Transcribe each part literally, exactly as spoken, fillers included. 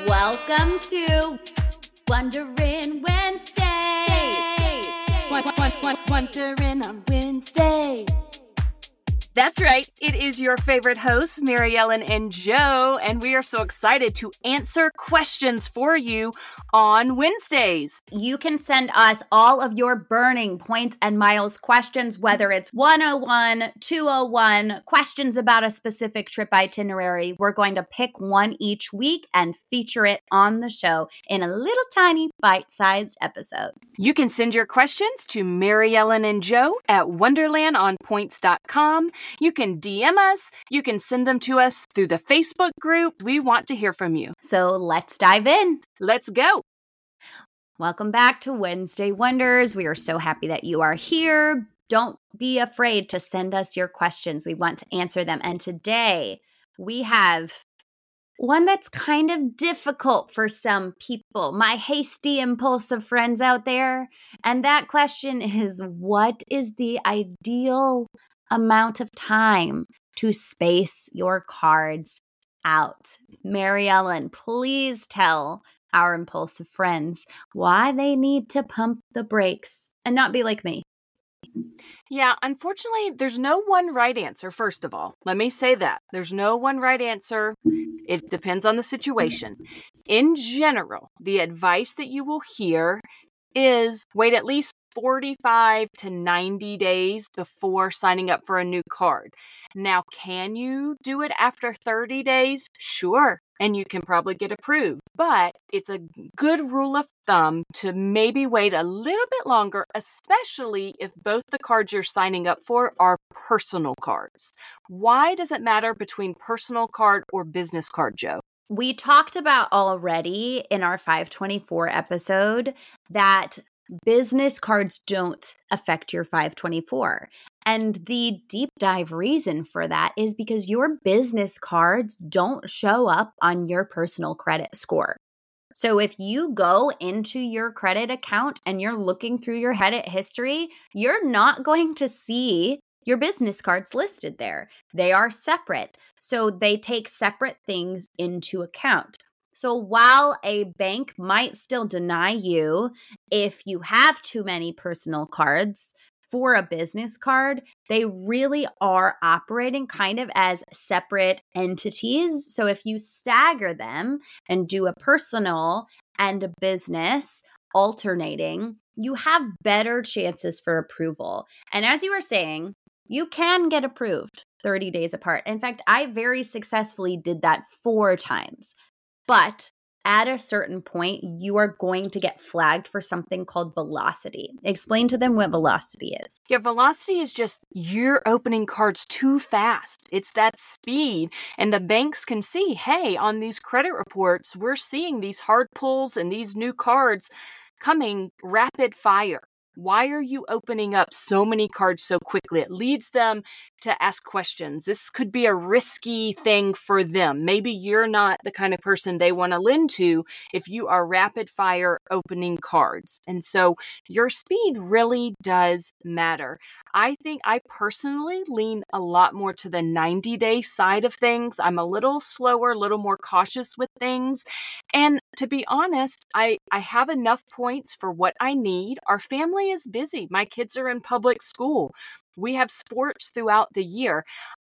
Welcome to Wondering Wednesday. Wondering on Wednesday. That's right. It is your favorite hosts, Mary Ellen and Joe, and we are so excited to answer questions for you on Wednesdays. You can send us all of your burning points and miles questions, whether it's one oh one, two oh one, questions about a specific trip itinerary. We're going to pick one each week and feature it on the show in a little tiny bite-sized episode. You can send your questions to Mary Ellen and Joe at wonderland on points dot com. You can D M us. You can send them to us through the Facebook group. We want to hear from you. So let's dive in. Let's go. Welcome back to Wednesday Wonders. We are so happy that you are here. Don't be afraid to send us your questions. We want to answer them. And today we have one that's kind of difficult for some people, my hasty, impulsive friends out there. And that question is, what is the ideal amount of time to space your cards out? Mary Ellen, please tell our impulsive friends why they need to pump the brakes and not be like me. Yeah, unfortunately, there's no one right answer, first of all. Let me say that. There's no one right answer. It depends on the situation. In general, the advice that you will hear is wait at least forty-five to ninety days before signing up for a new card. Now, can you do it after thirty days? Sure. And you can probably get approved. But it's a good rule of thumb to maybe wait a little bit longer, especially if both the cards you're signing up for are personal cards. Why does it matter between personal card or business card, Joe? We talked about already in our five twenty-four episode that business cards don't affect your five twenty-four. And the deep dive reason for that is because your business cards don't show up on your personal credit score. So if you go into your credit account and you're looking through your credit history, you're not going to see your business cards listed there. They are separate. So they take separate things into account. So while a bank might still deny you if you have too many personal cards for a business card, they really are operating kind of as separate entities. So if you stagger them and do a personal and a business alternating, you have better chances for approval. And as you were saying, you can get approved thirty days apart. In fact, I very successfully did that four times. But at a certain point, you are going to get flagged for something called velocity. Explain to them what velocity is. Yeah, velocity is just you're opening cards too fast. It's that speed. And the banks can see, hey, on these credit reports, we're seeing these hard pulls and these new cards coming rapid fire. Why are you opening up so many cards so quickly? It leads them to ask questions. This could be a risky thing for them. Maybe you're not the kind of person they want to lend to if you are rapid fire opening cards. And so your speed really does matter. I think I personally lean a lot more to the ninety day side of things. I'm a little slower, a little more cautious with things. And to be honest, I, I have enough points for what I need. Our family is busy. My kids are in public school. We have sports throughout the year.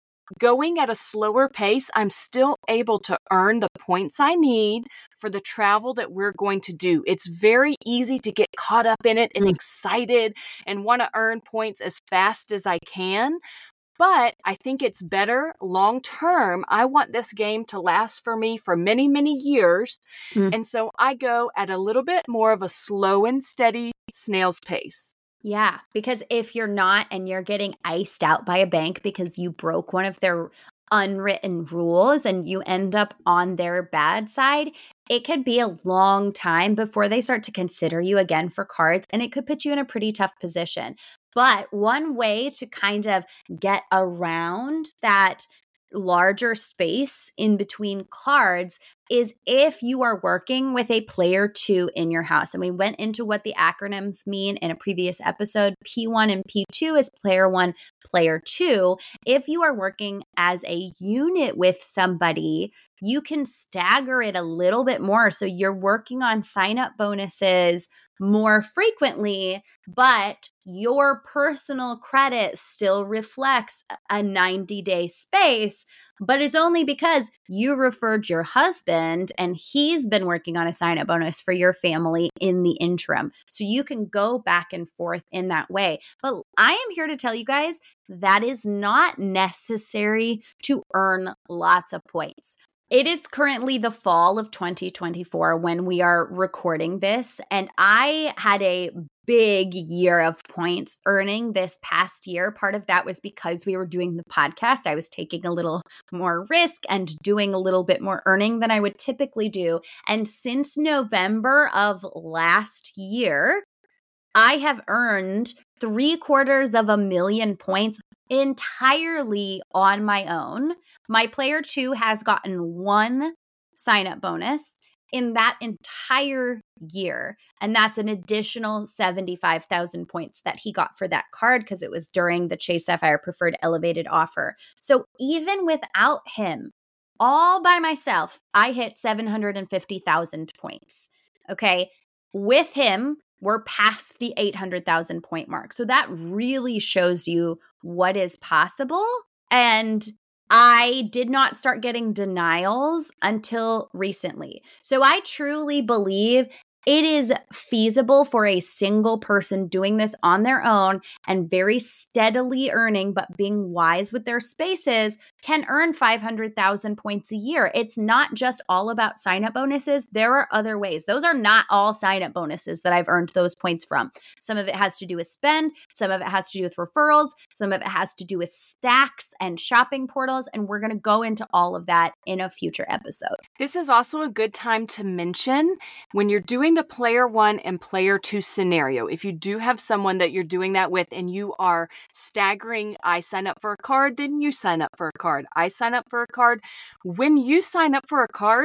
Going at a slower pace, I'm still able to earn the points I need for the travel that we're going to do. It's very easy to get caught up in it and excited and want to earn points as fast as I can. But I think it's better long term. I want this game to last for me for many, many years. Mm. And so I go at a little bit more of a slow and steady snail's pace. Yeah, because if you're not and you're getting iced out by a bank because you broke one of their unwritten rules and you end up on their bad side, it could be a long time before they start to consider you again for cards, and it could put you in a pretty tough position. But one way to kind of get around that larger space in between cards is if you are working with a player two in your house. And we went into what the acronyms mean in a previous episode. P one and P two is player one, player two. If you are working as a unit with somebody, you can stagger it a little bit more. So you're working on sign-up bonuses more frequently, but your personal credit still reflects a ninety-day space. But it's only because you referred your husband and he's been working on a sign-up bonus for your family in the interim. So you can go back and forth in that way. But I am here to tell you guys that is not necessary to earn lots of points. It is currently the fall of twenty twenty-four when we are recording this, and I had a big year of points earning this past year. Part of that was because we were doing the podcast. I was taking a little more risk and doing a little bit more earning than I would typically do. And since November of last year, I have earned three quarters of a million points entirely on my own. My player two has gotten one sign-up bonus in that entire year. And that's an additional seventy-five thousand points that he got for that card because it was during the Chase Sapphire Preferred Elevated offer. So even without him, all by myself, I hit seven hundred fifty thousand points. Okay. With him, we're past the eight hundred thousand point mark. So that really shows you what is possible. And I did not start getting denials until recently. So I truly believe it is feasible for a single person doing this on their own and very steadily earning, but being wise with their spaces, can earn five hundred thousand points a year. It's not just all about sign-up bonuses. There are other ways. Those are not all sign-up bonuses that I've earned those points from. Some of it has to do with spend. Some of it has to do with referrals. Some of it has to do with stacks and shopping portals. And we're going to go into all of that in a future episode. This is also a good time to mention when you're doing the player one and player two scenario. If you do have someone that you're doing that with and you are staggering, I sign up for a card, then you sign up for a card. I sign up for a card. When you sign up for a card,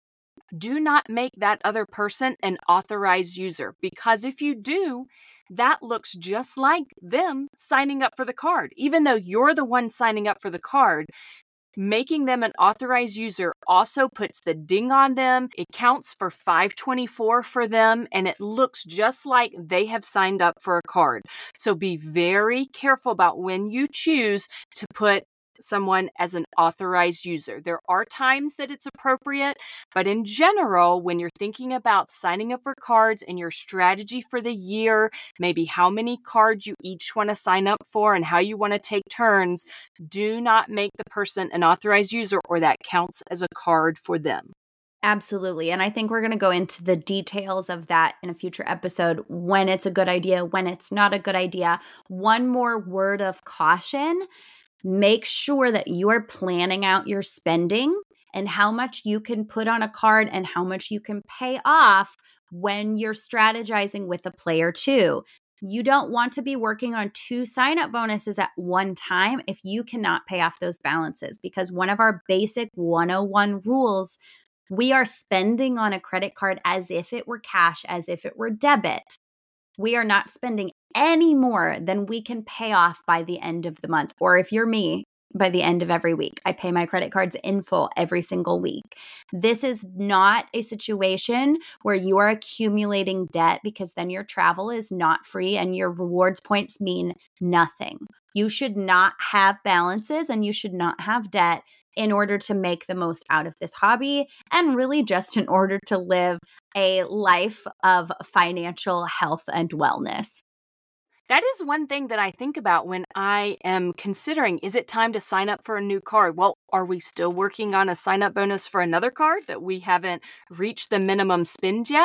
do not make that other person an authorized user, because if you do, that looks just like them signing up for the card. Even though you're the one signing up for the card, making them an authorized user also puts the ding on them. It counts for five twenty-four for them, and it looks just like they have signed up for a card. So be very careful about when you choose to put someone as an authorized user. There are times that it's appropriate, but in general, when you're thinking about signing up for cards and your strategy for the year, maybe how many cards you each want to sign up for and how you want to take turns, do not make the person an authorized user, or that counts as a card for them. Absolutely. And I think we're going to go into the details of that in a future episode, when it's a good idea, when it's not a good idea. One more word of caution. Make sure that you are planning out your spending and how much you can put on a card and how much you can pay off when you're strategizing with a player two. You don't want to be working on two sign-up bonuses at one time if you cannot pay off those balances, because one of our basic one oh one rules, we are spending on a credit card as if it were cash, as if it were debit. We are not spending any more than we can pay off by the end of the month. Or if you're me, by the end of every week. I pay my credit cards in full every single week. This is not a situation where you are accumulating debt, because then your travel is not free and your rewards points mean nothing. You should not have balances and you should not have debt in order to make the most out of this hobby, and really just in order to live a life of financial health and wellness. That is one thing that I think about when I am considering, is it time to sign up for a new card? Well, are we still working on a sign up bonus for another card that we haven't reached the minimum spend yet?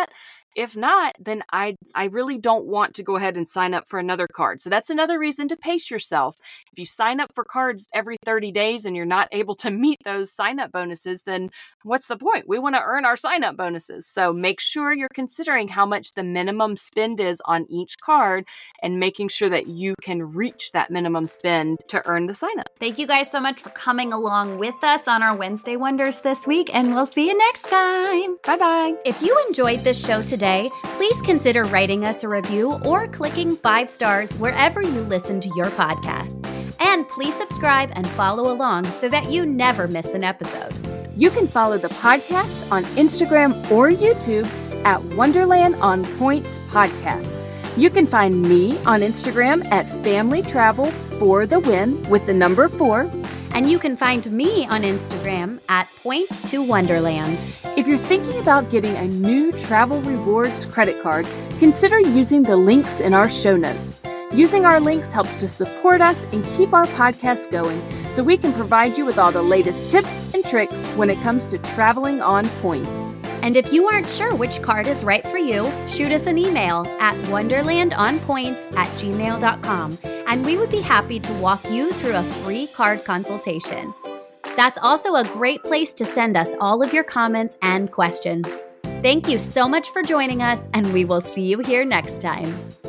If not, then I I really don't want to go ahead and sign up for another card. So that's another reason to pace yourself. If you sign up for cards every thirty days and you're not able to meet those sign-up bonuses, then what's the point? We want to earn our sign-up bonuses. So make sure you're considering how much the minimum spend is on each card and making sure that you can reach that minimum spend to earn the sign-up. Thank you guys so much for coming along with us on our Wednesday Wonders this week, and we'll see you next time. Bye-bye. If you enjoyed this show today, please consider writing us a review or clicking five stars wherever you listen to your podcasts. And please subscribe and follow along so that you never miss an episode. You can follow the podcast on Instagram or YouTube at Wonderland on Points Podcast. You can find me on Instagram at Family Travel for the Win with the number four. And you can find me on Instagram at Points to Wonderland. If you're thinking about getting a new Travel Rewards credit card, consider using the links in our show notes. Using our links helps to support us and keep our podcast going so we can provide you with all the latest tips and tricks when it comes to traveling on points. And if you aren't sure which card is right for you, shoot us an email at wonderlandonpoints at gmail dot com, and we would be happy to walk you through a free card consultation. That's also a great place to send us all of your comments and questions. Thank you so much for joining us, and we will see you here next time.